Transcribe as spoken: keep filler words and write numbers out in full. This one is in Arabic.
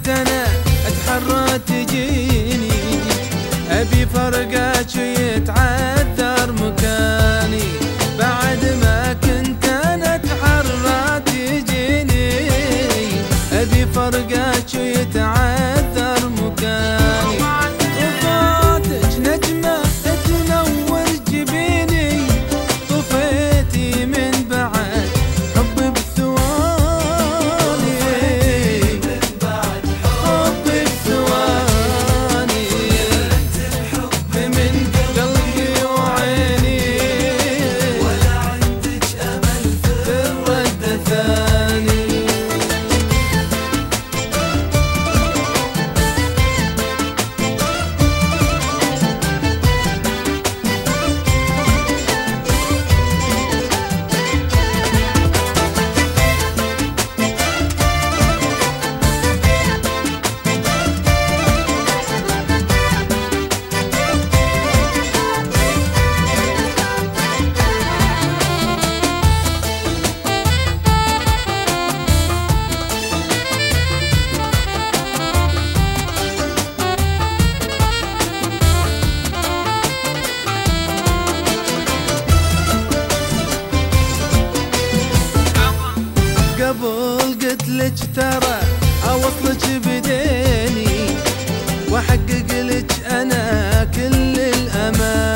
كنت انا اتحرى تجيني، ابي فرقاك يتعذر مكاني. بعد ما كنت انا اتحرى تجيني، ابي فرقاك يتعذر مكاني. وفاتك نجمة تنور جبيني، طفيتي من بعد حب بثواني، حب بثواني. الحب من قلبي وعيني، ولا عندك امل في الرد ثاني. قبل قلتلك ترى اوصلك بديني، واحقق لك انا كل الامال.